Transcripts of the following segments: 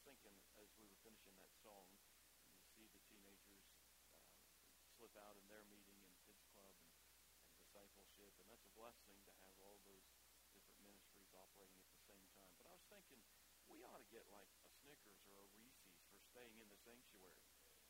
thinking as we were finishing that song, and you see the teenagers slip out in their meeting and kids club and discipleship, and that's a blessing to have all those different ministries operating at the same time. But I was thinking we ought to get like a Snickers or a Reese's for staying in the sanctuary.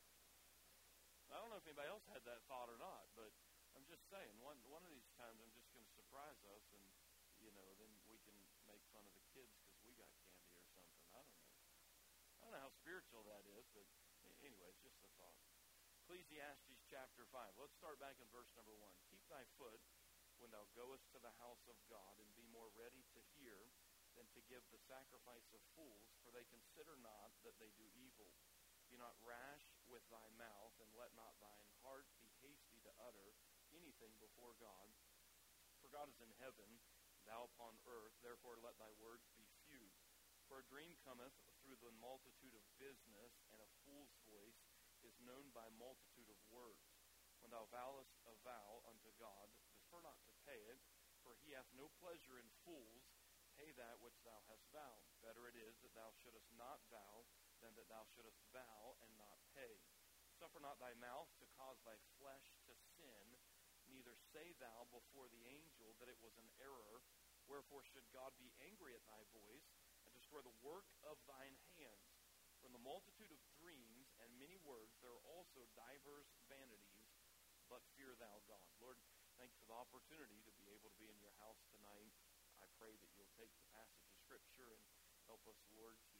I don't know if anybody else had that thought or not, but I'm just saying, one of these times I'm just going to surprise us, and then we can make fun of the kids because we got candy or something. I don't know. I don't know how spiritual that is, but anyway, it's just a thought. Ecclesiastes chapter 5. Let's start back in verse number 1. Keep thy foot when thou goest to the house of God, and be more ready to hear than to give the sacrifice of fools, for they consider not that they do evil. Be not rash with thy mouth, and let not thine heart be hasty to utter anything before God. For God is in heaven, thou upon earth, therefore let thy words be few. For a dream cometh through the multitude of business, and a fool's voice is known by multitude of words. When thou vowest a vow unto God, defer not to pay it, for he hath no pleasure in fools. Pay that which thou hast vowed. Better it is that thou shouldest not vow than that thou shouldest vow and not pay. Suffer not thy mouth to cause thy flesh to sin, neither say thou before the angel that it was an error. Wherefore should God be angry at thy voice, and destroy the work of thine hands? From the multitude of dreams and many words there are also divers vanities, but fear thou God. Lord, thank you for the opportunity to be able to be in your house tonight. I pray that you'll take the passage of Scripture and help us, Lord, to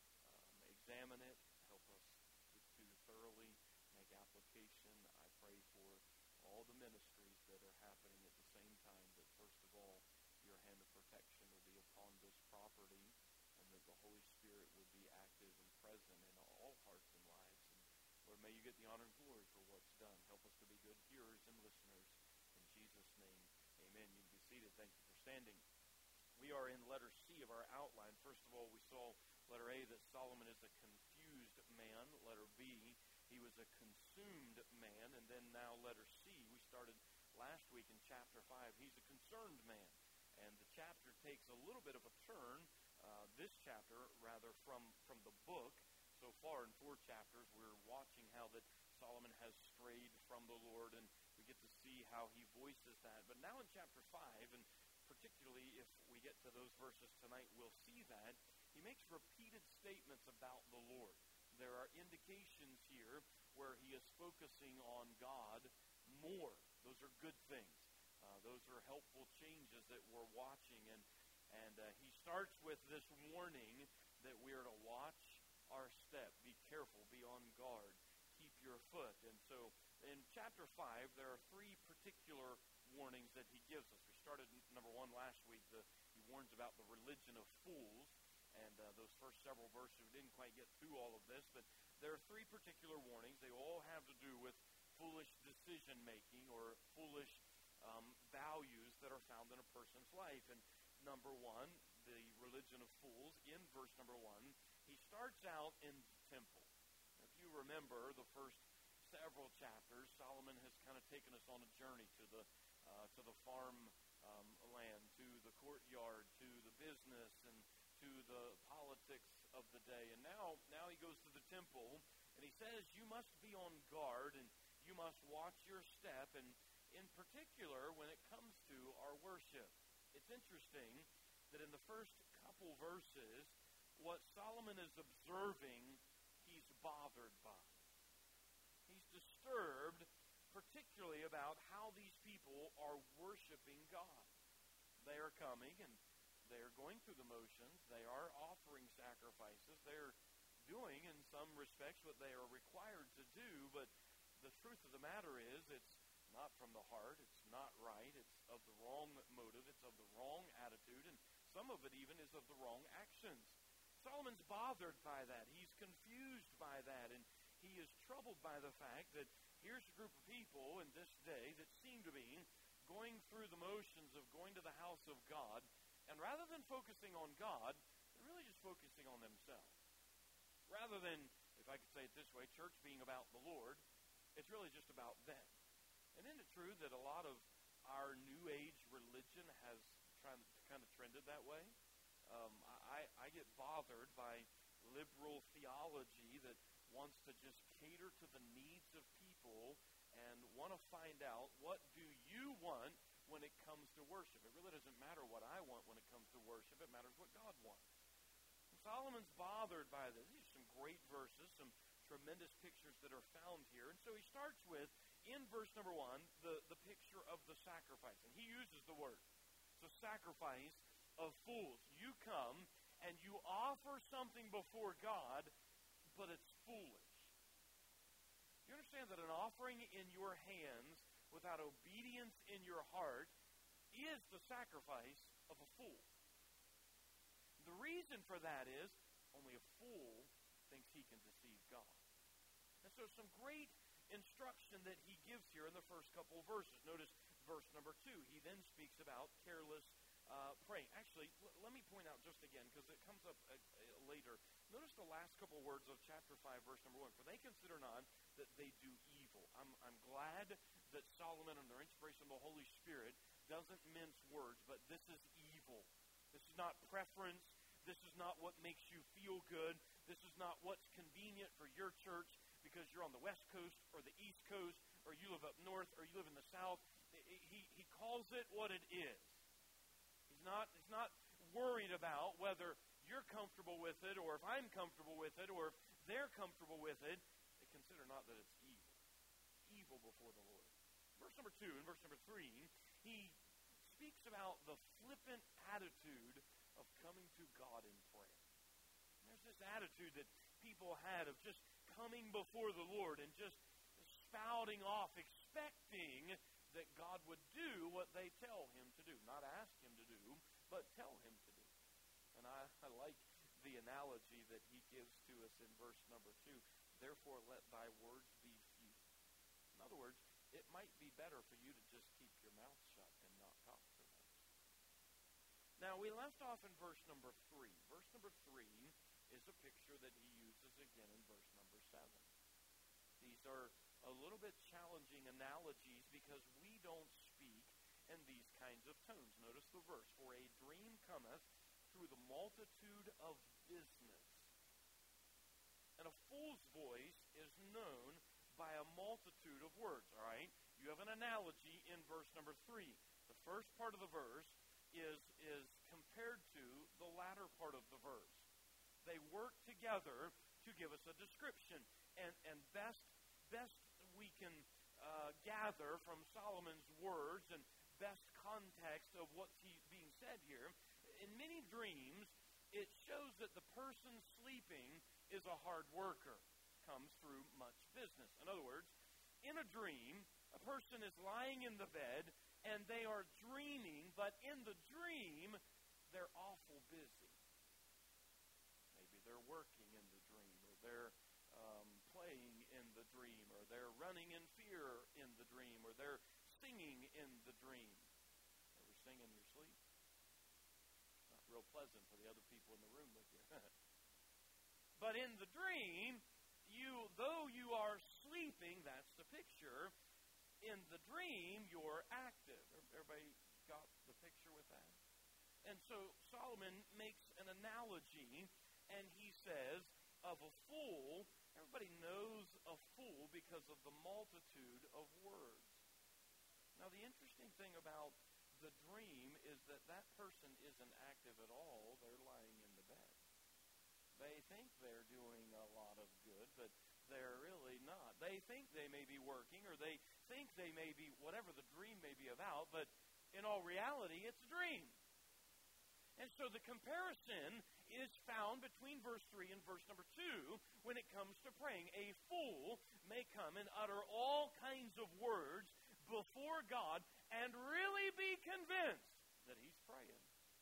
examine it, help us to thoroughly make application. I pray for all the ministries that are happening at the same time, that first of all, your hand of protection will be upon this property, and that the Holy Spirit would be active and present in all hearts and lives. And Lord, may you get the honor and glory for what's done. Help us to be good hearers and listeners. In Jesus' name, amen. You can be seated. Thank you for standing. We are in letter C of our outline. First of all, we saw letter A, that Solomon is a confused man. Letter B, he was a consumed man. And then now letter C, we started last week in chapter 5. He's a concerned man. And the chapter takes a little bit of a turn, this chapter, rather, from the book. So far in 4 chapters, we're watching how that Solomon has strayed from the Lord, and we get to see how he voices that. But now in chapter 5, and particularly if we get to those verses tonight, we'll see that he makes repeated statements about the Lord. There are indications here where he is focusing on God more. Those are good things. Those are helpful changes that we're watching. And he starts with this warning that we are to watch our step. Be careful. Be on guard. Keep your foot. And so in chapter 5, there are 3 particular warnings that he gives us. We started number 1 last week. He warns about the religion of fools. And those first several verses, we didn't quite get through all of this, but there are 3 particular warnings. They all have to do with foolish decision-making or foolish values that are found in a person's life. And number 1, the religion of fools, in verse number 1, he starts out in the temple. If you remember the first several chapters, Solomon has kind of taken us on a journey to the farm land, to the courtyard, to the business, and to the politics of the day. And now he goes to the temple, and he says, you must be on guard, and you must watch your step, and in particular, when it comes to our worship. It's interesting that in the first couple verses, what Solomon is observing, he's bothered by. He's disturbed, particularly about how these people are worshiping God. They are coming, and they are going through the motions. They are offering sacrifices. They're doing, in some respects, what they are required to do, but the truth of the matter is, it's not from the heart, it's not right, it's of the wrong motive, it's of the wrong attitude, and some of it even is of the wrong actions. Solomon's bothered by that. He's confused by that, and he is troubled by the fact that here's a group of people in this day that seem to be going through the motions of going to the house of God, and rather than focusing on God, they're really just focusing on themselves. Rather than, if I could say it this way, church being about the Lord, it's really just about them. And isn't it true that a lot of our New Age religion has kind of trended that way? I get bothered by liberal theology that wants to just cater to the needs of people and want to find out, what do you want when it comes to worship? It really doesn't matter what I want when it comes to worship. It matters what God wants. And Solomon's bothered by this. These are some great verses, some tremendous pictures that are found here. And so he starts with, in verse number 1, the picture of the sacrifice. And he uses the word. It's a sacrifice of fools. You come and you offer something before God, but it's foolish. You understand that an offering in your hands without obedience in your heart is the sacrifice of a fool. The reason for that is only a fool thinks he can deceive God. And so some great instruction that he gives here in the first couple of verses. Notice verse number 2. He then speaks about careless praying. Actually, let me point out just again, because it comes up later. Notice the last couple of words of chapter 5, verse number 1. For they consider not that they do evil. I'm glad that Solomon, under inspiration of the Holy Spirit, doesn't mince words, but this is evil. This is not preference. This is not what makes you feel good. This is not what's convenient for your church because you're on the West Coast or the East Coast, or you live up north, or you live in the South. He calls it what it is. He's not worried about whether you're comfortable with it, or if I'm comfortable with it, or if they're comfortable with it. They consider not that it's evil. Evil before the Lord. Verse number 2 and verse number 3, he speaks about the flippant attitude of coming to God in prayer. And there's this attitude that people had of just coming before the Lord and just spouting off, expecting that God would do what they tell him to do. Not ask him to do, but tell him to do. And I like the analogy that he gives to us in verse number 2. Therefore, let thy words be few. In other words, it might be better for you to just keep your mouth shut and not talk so much. Now, we left off in verse number 3. Verse number 3 is a picture that he uses again in verse number 7. These are a little bit challenging analogies because we don't speak in these kinds of tones. Notice the verse. For a dream cometh through the multitude of business, and a fool's voice is known by a multitude of words. All right? You have an analogy in verse number 3. The first part of the verse is compared to the latter part of the verse. They work together to give us a description. And best we can gather from Solomon's words and best context of what's being said here, in many dreams, it shows that the person sleeping is a hard worker, comes through much business. In other words, in a dream, a person is lying in the bed and they are dreaming, but in the dream, they're awful busy. Maybe they're working in the dream, or they're playing in the dream, or they're running in fear in the dream, or they're singing in the dream. Ever sing in your sleep? It's not real pleasant for the other people in the room with you. But in the dream, though you are sleeping, that's the picture, in the dream you're active. Everybody got the picture with that? And so Solomon makes an analogy, and he says, of a fool. Everybody knows a fool because of the multitude of words. Now, the interesting thing about the dream is that that person isn't active at all. They're lying in the bed. They think they're doing a lot of good, but they're really not. They think they may be working, or they think they may be whatever the dream may be about, but in all reality, it's a dream. And so the comparison is found between verse 3 and verse number 2 when it comes to praying. A fool may come and utter all kinds of words before God and really be convinced that he's praying.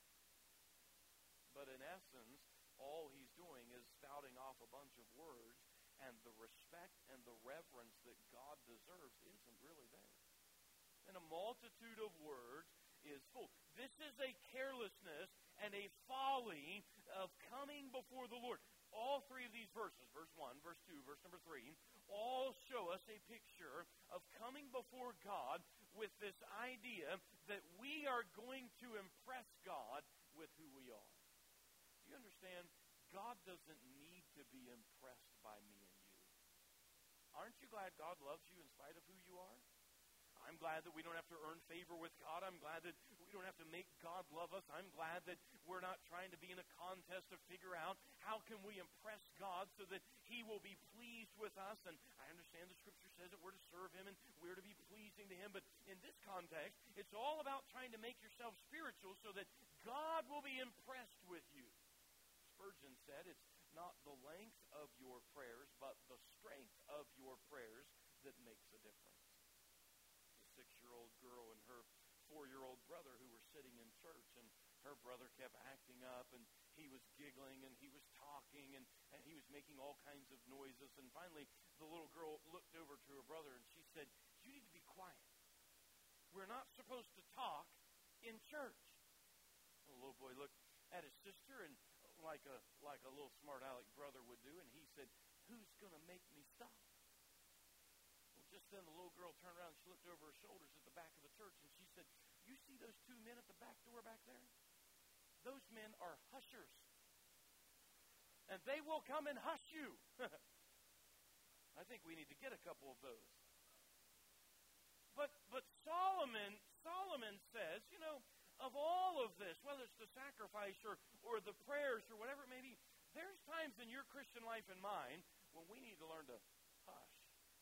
But in essence, all he's doing is spouting off a bunch of words, and the respect and the reverence that God deserves isn't really there. And a multitude of words is full. This is a carelessness and a folly of coming before the Lord. All three of these verses, verse 1, verse 2, verse number 3, all show us a picture of coming before God with this idea that we are going to impress God with who we are. Do you understand? God doesn't need to be impressed by me and you. Aren't you glad God loves you in spite of who you are? I'm glad that we don't have to earn favor with God. I'm glad that we don't have to make God love us. I'm glad that we're not trying to be in a contest to figure out how can we impress God so that He will be pleased with us. And I understand the Scripture says that we're to serve Him and we're to be pleasing to Him. But in this context, it's all about trying to make yourself spiritual so that God will be impressed with you. Spurgeon said, it's not the length of your prayers, but the strength of your prayers that makes a difference. A 6-year-old girl and her 4-year-old brother who were sitting in church, and her brother kept acting up, and he was giggling, and he was talking, and he was making all kinds of noises. And finally, the little girl looked over to her brother, and she said, "You need to be quiet. We're not supposed to talk in church." And the little boy looked at his sister, and like a little smart aleck brother would do, and he said, "Who's going to make me stop?" Well, just then the little girl turned around and she looked over her shoulders at the back of the church, and she said, "You see those 2 men at the back door back there? Those men are hushers. And they will come and hush you." I think we need to get a couple of those. But Solomon says, of all of this, whether it's the sacrifice or the prayers or whatever it may be, there's times in your Christian life and mine when we need to learn to hush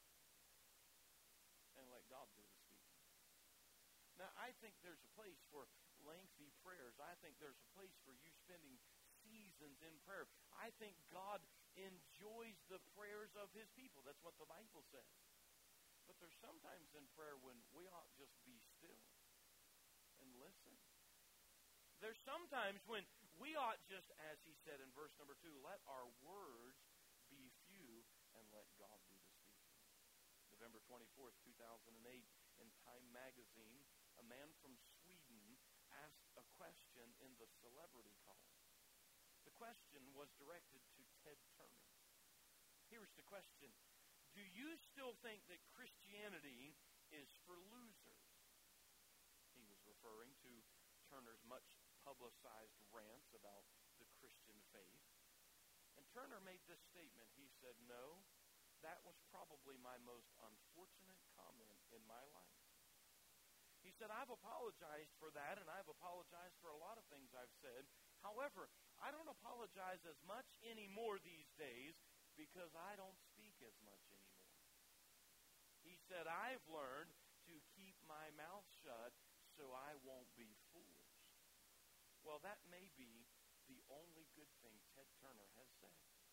and let God do the speaking. Now, I think there's a place for lengthy prayers. I think there's a place for you spending seasons in prayer. I think God enjoys the prayers of His people. That's what the Bible says. But there's sometimes in prayer when we ought just be still and listen. There's sometimes when we ought just, as he said in verse number 2, let our words be few and let God do the speaking. November 24th, 2008, in Time magazine, a man from Sweden asked a question in the celebrity column. The question was directed to Ted Turner. Here's the question. Do you still think that Christianity is for losers? He was referring to Turner's much publicized rants about the Christian faith. And Turner made this statement. He said, "No, that was probably my most unfortunate comment in my life." He said, "I've apologized for that, and I've apologized for a lot of things I've said. However, I don't apologize as much anymore these days because I don't speak as much anymore." He said, "I've learned to keep my mouth shut so I won't be foolish." Well, that may be the only good thing Ted Turner has said.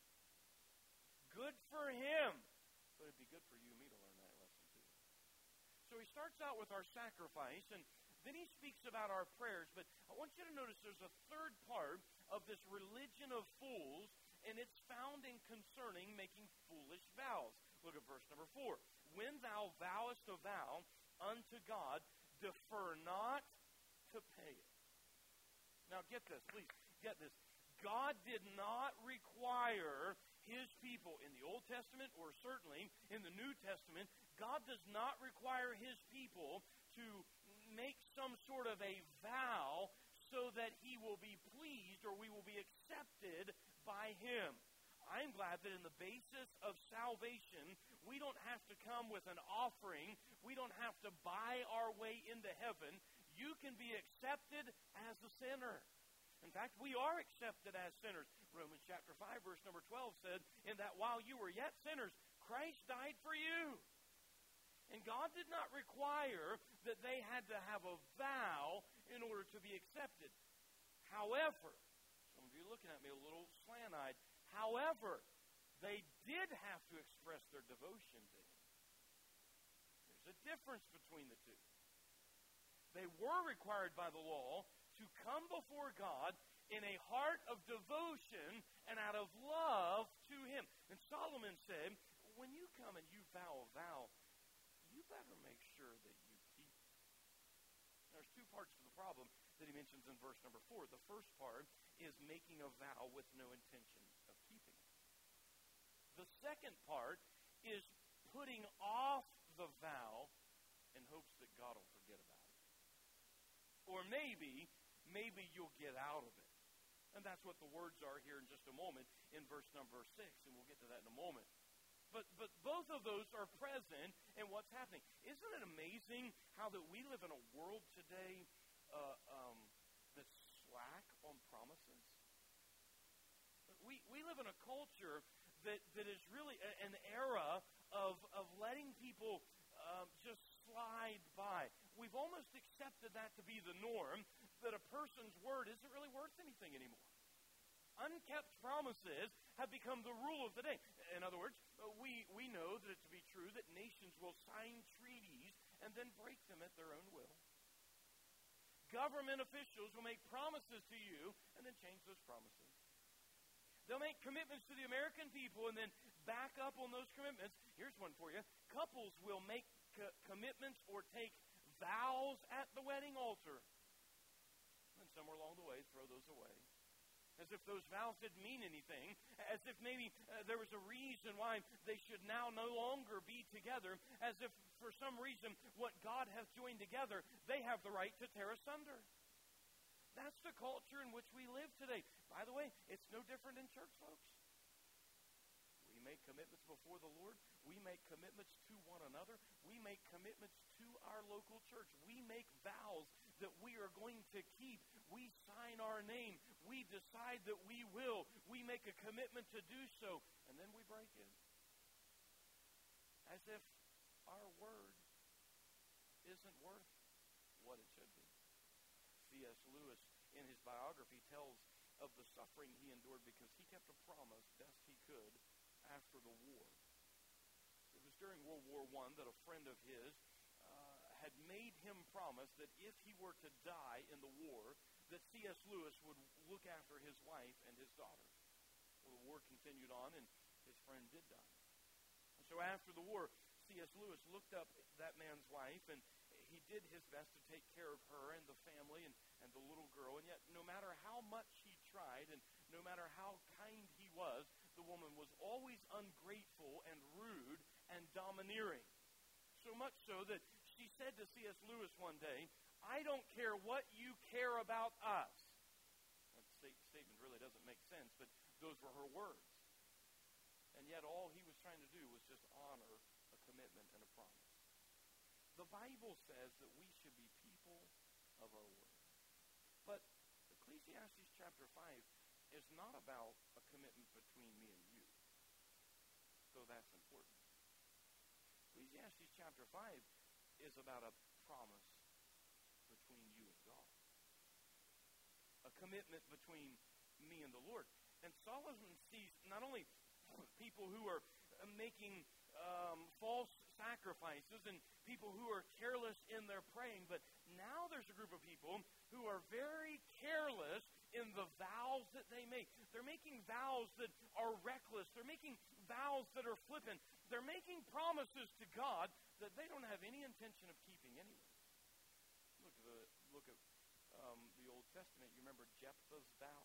Good for him. But it'd be good for you and me to learn that lesson too. So he starts out with our sacrifice, and then he speaks about our prayers. But I want you to notice there's a third part of this religion of fools, and it's found in concerning making foolish vows. Look at verse number 4. When thou vowest a vow unto God, defer not to pay it. Now get this, please, get this. God did not require His people in the Old Testament, or certainly in the New Testament, God does not require His people to make some sort of a vow so that He will be pleased or we will be accepted by Him. I'm glad that in the basis of salvation, we don't have to come with an offering. We don't have to buy our way into heaven. You can be accepted as a sinner. In fact, we are accepted as sinners. Romans chapter 5, verse number 12 said, "In that while you were yet sinners, Christ died for you." And God did not require that they had to have a vow in order to be accepted. However, some of you are looking at me a little slant-eyed. However, they did have to express their devotion to Him. There's a difference between the two. They were required by the law to come before God in a heart of devotion and out of love to Him. And Solomon said, when you come and you vow a vow, you better make sure that you keep it. There's two parts to the problem that he mentions in verse number 4. The first part is making a vow with no intention of keeping it. The second part is putting off the vow in hopes that God will forget about it. Or maybe you'll get out of it. And that's what the words are here in just a moment in verse number 6, and we'll get to that in a moment. But both of those are present in what's happening. Isn't it amazing how that we live in a world today that's slack on promises? We live in a culture that is really an era of letting people just slide by. We've almost accepted that to be the norm, that a person's word isn't really worth anything anymore. Unkept promises have become the rule of the day. In other words, we know that it to be true that nations will sign treaties and then break them at their own will. Government officials will make promises to you and then change those promises. They'll make commitments to the American people and then back up on those commitments. Here's one for you. Couples will make commitments or take vows at the wedding altar. And somewhere along the way, throw those away. As if those vows didn't mean anything. As if maybe there was a reason why they should now no longer be together. As if for some reason what God has joined together, they have the right to tear asunder. That's the culture in which we live today. By the way, it's no different in church, folks. We make commitments before the Lord. We make commitments to one another. We make commitments to our local church. We make vows that we are going to keep. We sign our name. We decide that we will. We make a commitment to do so, and then we break it. As if our word isn't worth what it should be. C.S. Lewis, in his biography, tells of the suffering he endured because he kept a promise best he could after the war. It was during World War I that a friend of his had made him promise that if he were to die in the war, that C.S. Lewis would look after his wife and his daughter. Well, the war continued on, and his friend did die. And so after the war, C.S. Lewis looked up that man's wife, and he did his best to take care of her and the family and the little girl. And yet, no matter how much he tried and no matter how kind he was, the woman was always ungrateful and rude and domineering. So much so that she said to C.S. Lewis one day, "I don't care what you care about us." That statement really doesn't make sense, but those were her words. And yet all he was trying to do was just honor a commitment and a promise. The Bible says that we should be people of our word. But Ecclesiastes chapter 5 is not about a commitment between me and you, though that's important. Ecclesiastes chapter 5 is about a promise between you and God. A commitment between me and the Lord. And Solomon sees not only people who are making false sacrifices and people who are careless in their praying, but now there's a group of people who are very careless in the vows that they make. They're making vows that are reckless. They're making vows that are flippant. They're making promises to God that they don't have any intention of keeping anyway. Look at the Old Testament. You remember Jephthah's vow?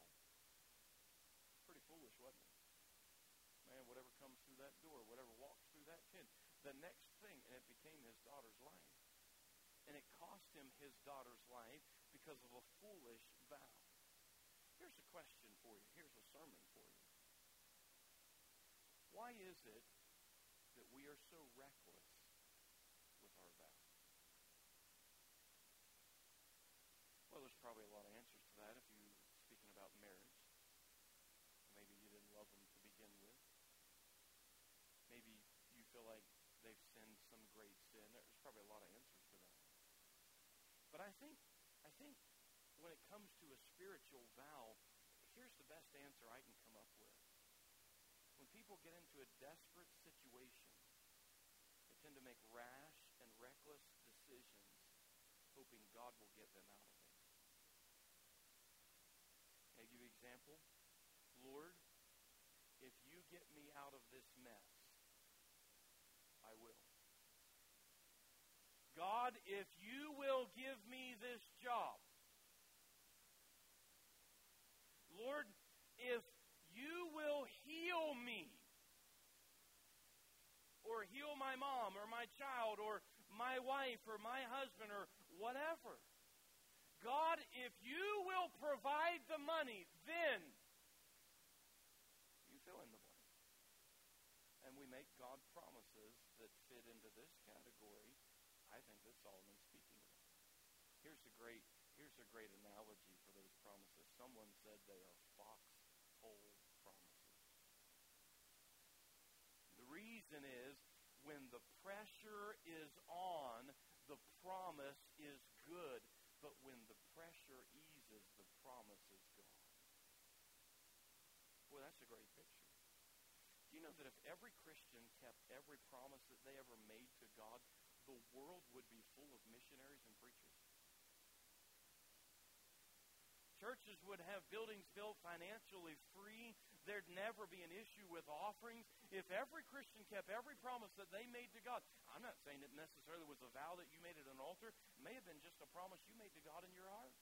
Pretty foolish, wasn't it? Man, whatever comes through that door, whatever walks through that tent, the next thing, and it became his daughter's life. And it cost him his daughter's life because of a foolish vow. Here's a question for you. Here's a sermon for you. Why is it that we are so reckless with our vows? Well, there's probably a lot of answers to that if you're speaking about marriage. Maybe you didn't love them to begin with. Maybe you feel like they've sinned some great sin. There's probably a lot of answers to that. But I think when it comes to a spiritual vow, here's the best answer I can come up with. When people get into a desperate situation, they tend to make rash and reckless decisions, hoping God will get them out of it. Can I give you an example? Lord, if you get me out of this mess, I will. God, if you will give me this job. Lord, if you will heal me, or heal my mom, or my child, or my wife, or my husband, or whatever. God, if you will provide the money, then you fill in the blank. And we make God promises that fit into this category. I think that Solomon's speaking about. Here's a great analogy for those promises. Someone said they are foxhole promises. The reason is when the pressure is on, the promise is good. But when the pressure eases, the promise is gone. Boy, that's a great picture. Do you know that if every Christian kept every promise that they ever made to God, the world would be full of missionaries and preachers? Churches would have buildings built financially free. There'd never be an issue with offerings. If every Christian kept every promise that they made to God, I'm not saying it necessarily was a vow that you made at an altar. It may have been just a promise you made to God in your heart.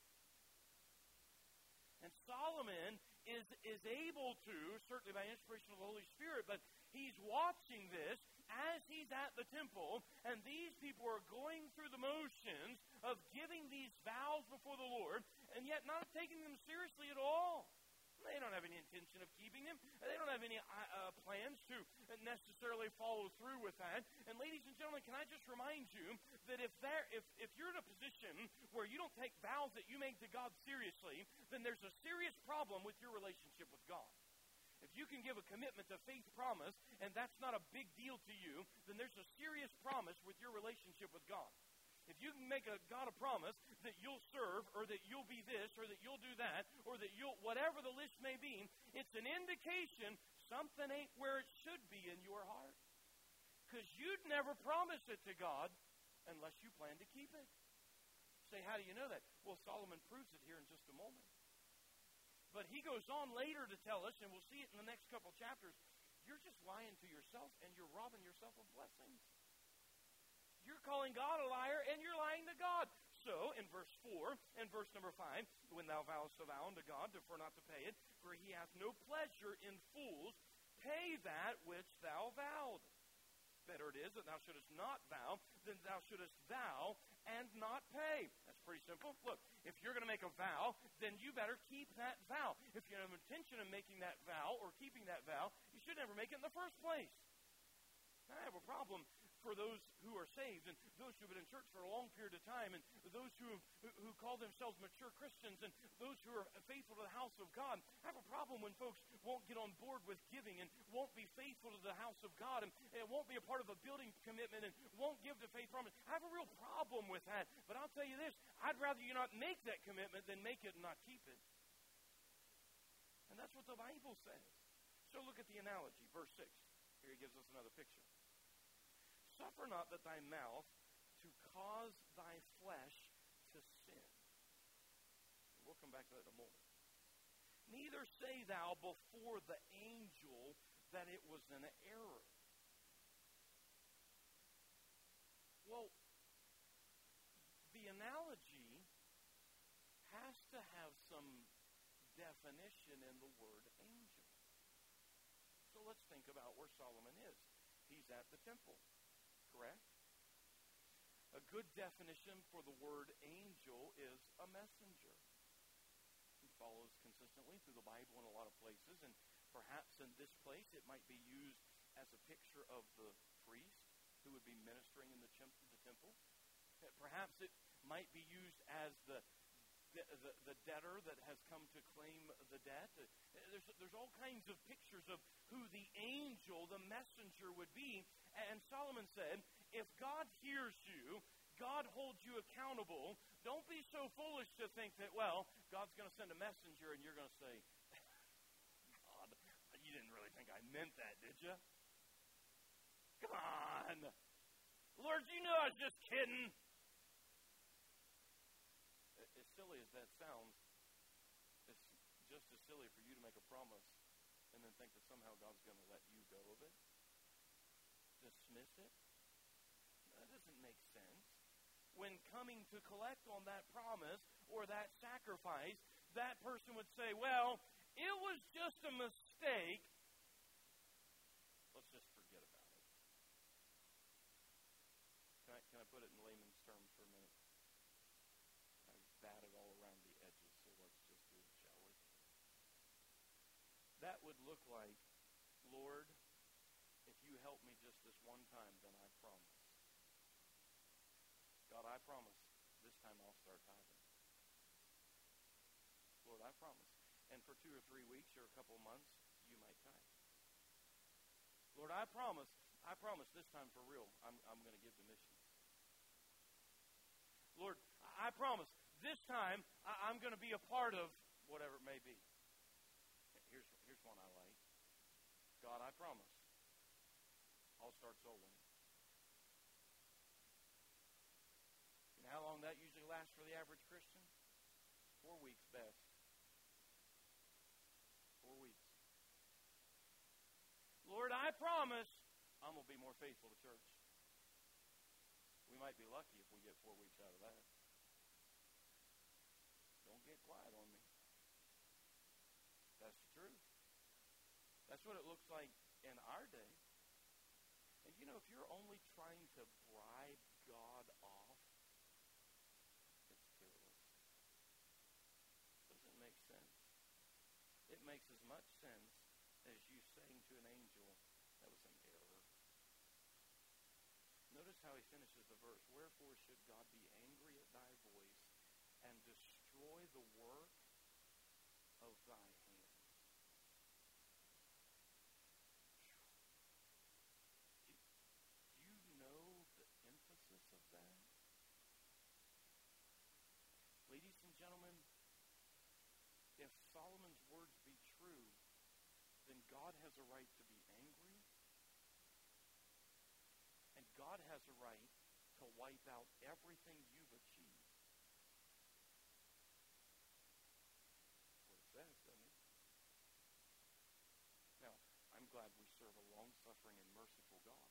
And Solomon is able to, certainly by inspiration of the Holy Spirit, but he's watching this as he's at the temple, and these people are going through the motions of giving these vows before the Lord, and yet not taking them seriously at all. They don't have any intention of keeping them. They don't have any plans to necessarily follow through with that. And ladies and gentlemen, can I just remind you that if you're in a position where you don't take vows that you make to God seriously, then there's a serious problem with your relationship with God. If you can give a commitment to faith promise, and that's not a big deal to you, then there's a serious promise with your relationship with God. If you can make God a promise that you'll serve, or that you'll be this, or that you'll do that, or that you'll, whatever the list may be, it's an indication something ain't where it should be in your heart. Because you'd never promise it to God unless you plan to keep it. Say, how do you know that? Well, Solomon proves it here in just a moment. But he goes on later to tell us, and we'll see it in the next couple chapters, you're just lying to yourself, and you're robbing yourself of blessings. You're calling God a liar, and you're lying to God. So, in verse 4 and verse number 5, when thou vowest a vow unto God, defer not to pay it, for he hath no pleasure in fools. Pay that which thou vowed. Better it is that thou shouldest not vow than thou shouldest vow and not pay. That's pretty simple. Look, if you're going to make a vow, then you better keep that vow. If you have an intention of making that vow or keeping that vow, you should never make it in the first place. Now, I have a problem for those who are saved and those who have been in church for a long period of time and those who call themselves mature Christians and those who are faithful to the house of God. I have a problem when folks won't get on board with giving and won't be faithful to the house of God and won't be a part of a building commitment and won't give to faith promise. I have a real problem with that. But I'll tell you this, I'd rather you not make that commitment than make it and not keep it. And that's what the Bible says. So look at the analogy, verse 6. Here he gives us another picture. Suffer not that thy mouth to cause thy flesh to sin. We'll come back to that in a moment. Neither say thou before the angel that it was an error. Well, the analogy has to have some definition in the word angel. So let's think about where Solomon is. He's at the temple. Correct? A good definition for the word angel is a messenger. It follows consistently through the Bible in a lot of places, and perhaps in this place it might be used as a picture of the priest who would be ministering in the temple. Perhaps it might be used as the debtor that has come to claim the debt. There's all kinds of pictures of who the angel, the messenger would be. And Solomon said, if God hears you, God holds you accountable, don't be so foolish to think that, well, God's going to send a messenger and you're going to say, God, you didn't really think I meant that, did you? Come on. Lord, you know I was just kidding. As silly as that sounds, it's just as silly for you to make a promise and then think that somehow God's going to let you go of it. Dismiss it. That doesn't make sense. When coming to collect on that promise or that sacrifice, that person would say, well, it was just a mistake. Let's just forget about it. Can I put it in layman's terms for a minute? I batted all look like, Lord, if you help me just this one time, then I promise. God, I promise this time I'll start tithing. Lord, I promise. And for 2 or 3 weeks or a couple of months, you might tithe. Lord, I promise this time for real, I'm going to give to missions. Lord, I promise this time I'm going to be a part of whatever it may be. Here's one I like. God, I promise I'll start soul winning. You know how long that usually lasts for the average Christian? 4 weeks best. 4 weeks. Lord, I promise I'm going to be more faithful to church. We might be lucky if we get 4 weeks out of that. Don't get quiet on me. That's the truth. That's what it looks like in our day. And you know, if you're only trying to bribe God off, it's careless. Doesn't make sense. It makes as much sense as you saying to an angel, that was an error. Notice how he finishes the verse. Wherefore should God be angry at thy voice and destroy the work of thy hand? Do you know the emphasis of that? Ladies and gentlemen, if Solomon's words be true, then God has a right to be angry, and God has a right to wipe out everything you've achieved. That's what it says, doesn't it? Now, I'm glad we serve a long-suffering and merciful God.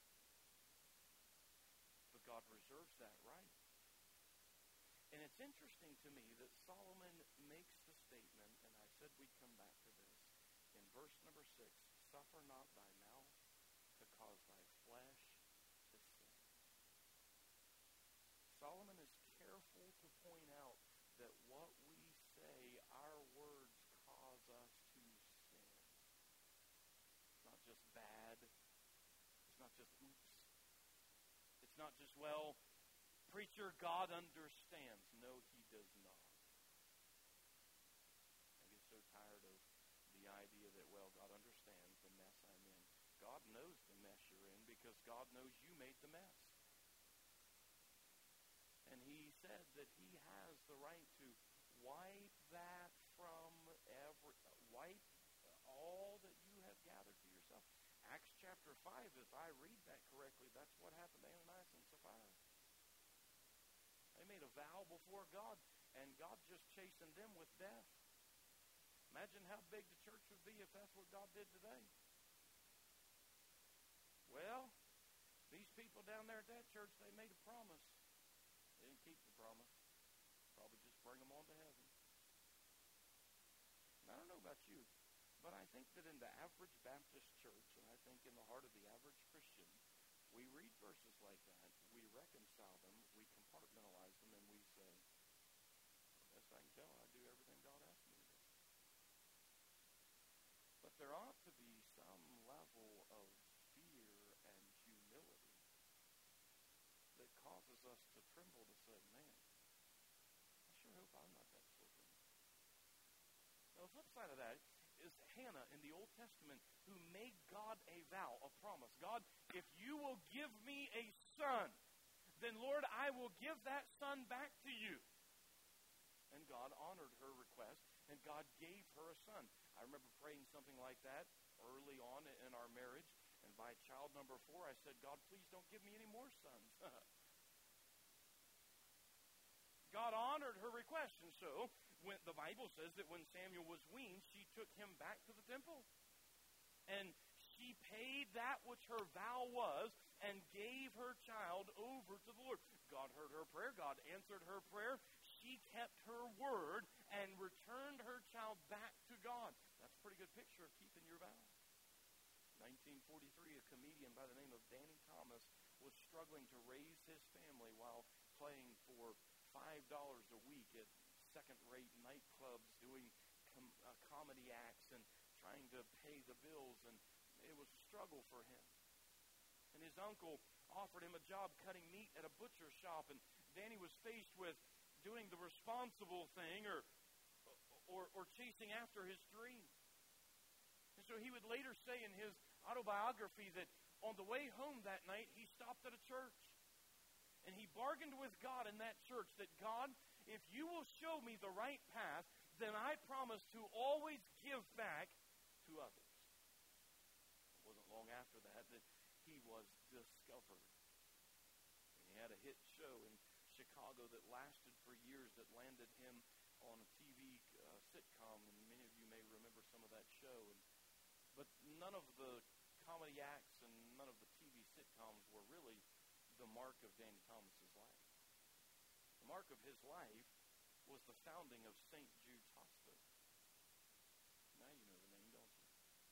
But God reserves that right. And it's interesting to me that Solomon makes the statement, and I said we'd come back to this, in verse number 6, suffer not thy mouth to cause thy flesh to sin. Solomon is careful to point out that what we say, our words cause us to sin. It's not just bad. It's not just oops. It's not just, well, preacher, God understands. No, he does not. I get so tired of the idea that, well, God understands the mess I'm in. God knows the mess you're in because God knows you made the mess. And he said that he has the right to wipe that from wipe all that you have gathered to yourself. Acts chapter 5, if I read that correctly, that's what happened to Ananias and Sapphira. They made a vow before God, and God just chastened them with death. Imagine how big the church would be if that's what God did today. Well, these people down there at that church, they made a promise. They didn't keep the promise. Probably just bring them on to heaven. And I don't know about you, but I think that in the average Baptist church, and I think in the heart of the average Christian, we read verses like that, we reconcile them, we compartmentalize them, and we say, best I can tell, I do everything God asked me to do. But there ought to be some level of fear and humility that causes us to tremble to say, man, I sure hope I'm not that slippery. Now, the flip side of that is Hannah in the Old Testament who made God a vow, a promise. God, if you will give me a son, then, Lord, I will give that son back to you. And God honored her request, and God gave her a son. I remember praying something like that early on in our marriage, and by child number 4, I said, God, please don't give me any more sons. God honored her request, and so when the Bible says that when Samuel was weaned, she took him back to the temple. And she paid that which her vow was and gave her child over to the Lord. God heard her prayer. God answered her prayer. She kept her word and returned her child back to God. That's a pretty good picture of keeping your vow. 1943, a comedian by the name of Danny Thomas was struggling to raise his family while playing for $5 a week at second-rate nightclubs, doing comedy acts, and trying to pay the bills, and it was a struggle for him. And his uncle offered him a job cutting meat at a butcher shop, and Danny was faced with doing the responsible thing or chasing after his dream. And so he would later say in his autobiography that on the way home that night, he stopped at a church. And he bargained with God in that church that, God, if you will show me the right path, then I promise to always give back to others. It wasn't long after that he was discovered. And he had a hit show in Chicago that lasted for years, that landed him on a TV sitcom, and many of you may remember some of that show. But none of the comedy acts and none of the TV sitcoms were really the mark of Danny Thomas's life. The mark of his life was the founding of St. Jude's Hospital. Now you know the name, don't you?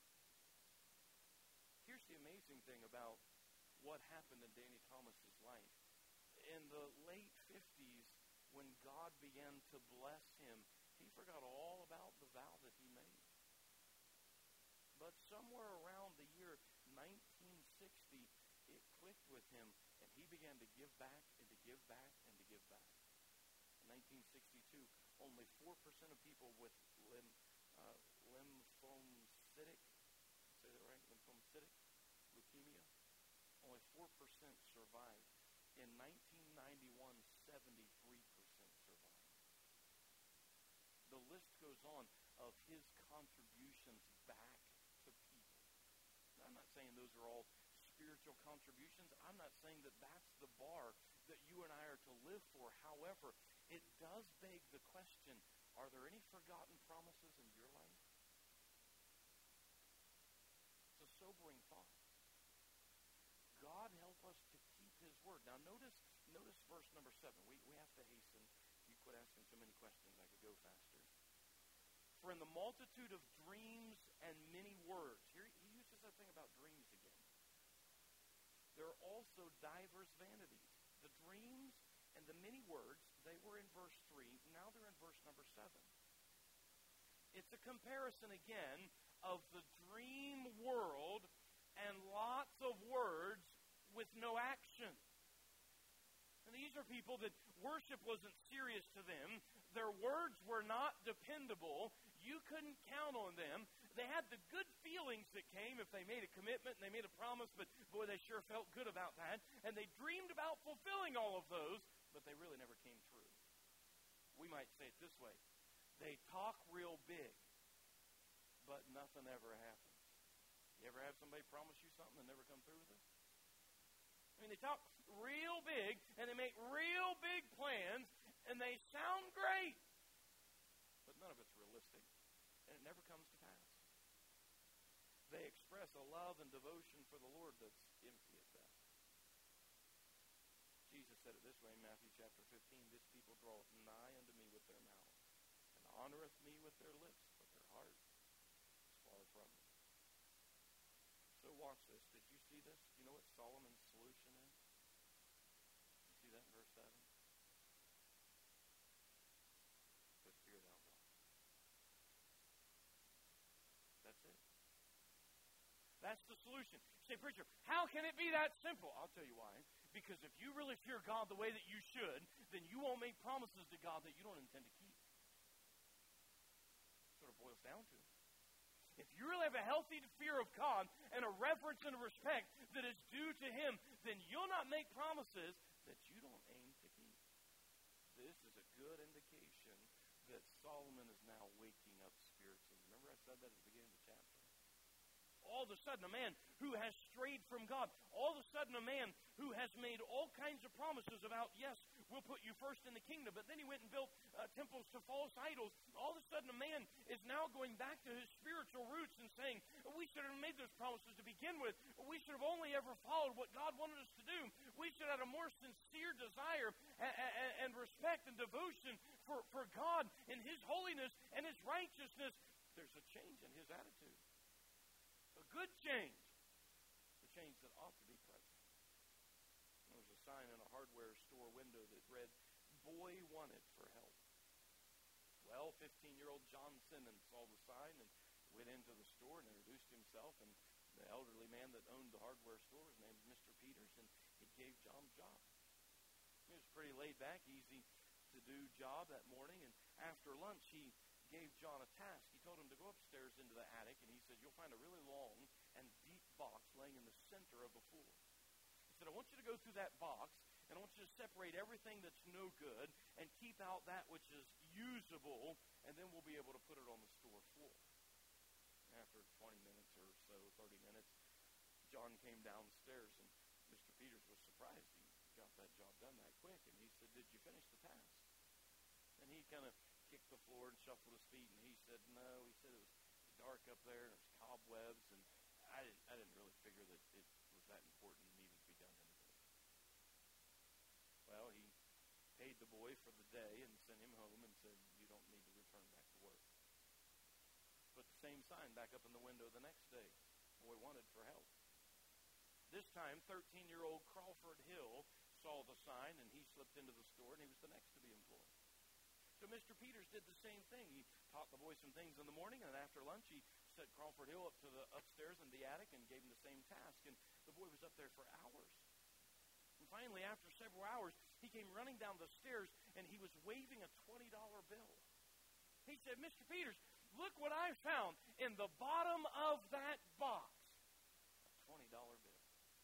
Here's the amazing thing about what happened in Danny Thomas's life. In the late 50s, when God began to bless him, he forgot all about the vow that he made. But somewhere around the year 1960, it clicked with him, and he began to give back and to give back and to give back. In 1962, only 4% of people with lymphocytic, say that right, lymphocytic leukemia, only 4% survived. In 1991, 73% survived. The list goes on of his contributions back to people. Now, I'm not saying those are all spiritual contributions. I'm not saying that that's the bar that you and I are to live for. However, it does beg the question, are there any forgotten promises in your life? It's a sobering thought. God help us to keep his word. Now notice verse number 7. We have to hasten. If you quit asking so many questions, I could go faster. For in the multitude of dreams and many words, here he uses that thing about dreams again. There are also divers vanities. The dreams and the many words, they were in verse 3. Now they're in verse number 7. It's a comparison again of the dream world and lots of words with no action. And these are people that worship wasn't serious to them. Their words were not dependable. You couldn't count on them. They had the good feelings that came if they made a commitment and they made a promise, but boy, they sure felt good about that. And they dreamed about fulfilling all of those, but they really never came true. We might say it this way. They talk real big, but nothing ever happens. You ever have somebody promise you something and never come through with it? I mean, they talk real big, and they make real big plans, and they sound great, but none of it's realistic, and it never comes to pass. They express a love and devotion for the Lord that's empty at best. Jesus said it this way in Matthew chapter 15, this people draweth nigh unto me with their mouth, and honoreth me with their lips, but their heart is far from me. So watch this. Did you see this? Do you know what Solomon's solution is? You see that in verse 7? Put fear thou God. That's it. That's the solution. You say, preacher, how can it be that simple? I'll tell you why. Because if you really fear God the way that you should, then you won't make promises to God that you don't intend to keep. That's what it boils down to. If you really have a healthy fear of God and a reverence and a respect that is due to him, then you'll not make promises that you don't aim to keep. This is a good indication that Solomon is now waking up spiritually. Remember I said that at the beginning of the chapter? All of a sudden, a man who has strayed from God, all of a sudden a man who has made all kinds of promises about, yes, we'll put you first in the kingdom, but then he went and built temples to false idols. All of a sudden a man is now going back to his spiritual roots and saying, we should have made those promises to begin with. We should have only ever followed what God wanted us to do. We should have a more sincere desire and respect and devotion for God and his holiness and his righteousness. There's a change in his attitude. A good change. A change that ought to be present. There was a sign in a hardware store window that read, boy wanted for help. Well, 15-year-old John Simmons saw the sign and went into the store and introduced himself, and the elderly man that owned the hardware store, his name was Mr. Peters, and he gave John a job. He was pretty laid back, easy to do job that morning, and after lunch he gave John a task. He told him to go upstairs into the attic, and he said, you'll find a really long and deep box laying in the center of the floor. He said, I want you to go through that box, and I want you to separate everything that's no good and keep out that which is usable, and then we'll be able to put it on the store floor. After 20 minutes or so, 30 minutes, John came downstairs, and Mr. Peters was surprised. He got that job done that quick, and he said, did you finish the task? And he kind of kicked the floor and shuffled his feet, and he said, no. He said it was dark up there, and there was cobwebs, and I didn't really figure that it was that important and needed to be done anyway. Well, he paid the boy for the day and sent him home and said, you don't need to return back to work. Put the same sign back up in the window the next day. Boy wanted for help. This time, 13-year-old Crawford Hill saw the sign, and he slipped into the store, and he was the next to be employed. So Mr. Peters did the same thing. He taught the boy some things in the morning, and after lunch he set Crawford Hill up to the upstairs in the attic and gave him the same task. And the boy was up there for hours. And finally, after several hours, he came running down the stairs, and he was waving a $20 bill. He said, Mr. Peters, look what I found in the bottom of that box. A $20 bill.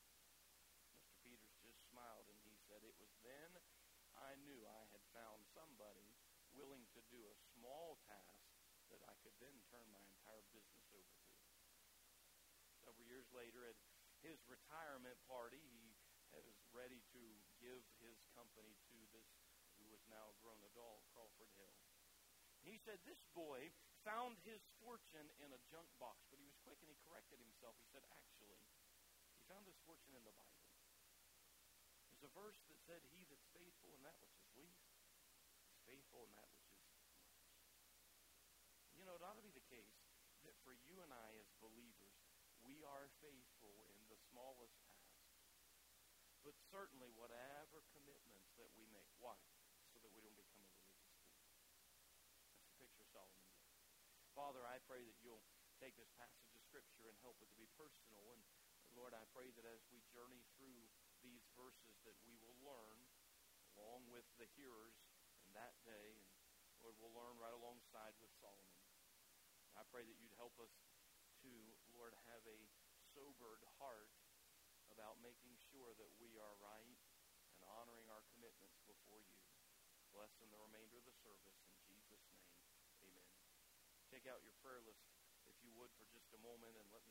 Mr. Peters just smiled, and he said, it was then I knew I had found somebody willing to do a small task that I could then turn my entire business over to. Several years later, at his retirement party, he was ready to give his company to this who was now a grown adult, Crawford Hill. He said this boy found his fortune in a junk box, but he was quick and he corrected himself. He said, actually, he found his fortune in the Bible. There's a verse that said, he that's faithful in that which is least is faithful in that which is much. You know, it ought to be the case that for you and I as believers, we are faithful in the smallest tasks, but certainly whatever commitments that we make. Why? So that we don't become a religious fool. That's the picture Solomon gave. Father, I pray that you'll take this passage of Scripture and help it to be personal. And Lord, I pray that as we journey through these verses that we will learn along with the hearers in that day. And Lord, we'll learn right alongside with Solomon. I pray that you'd help us to, Lord, have a sobered heart about making sure that we are right and honoring our commitments before you. Bless in the remainder of the service. In Jesus' name, amen. Take out your prayer list, if you would, for just a moment, and let me